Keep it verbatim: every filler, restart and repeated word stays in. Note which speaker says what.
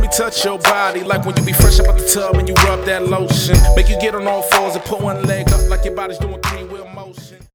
Speaker 1: touch your body like when you be fresh up out the tub and you rub that lotion. Make you get on all fours and put one leg up like your body's doing three wheel motion.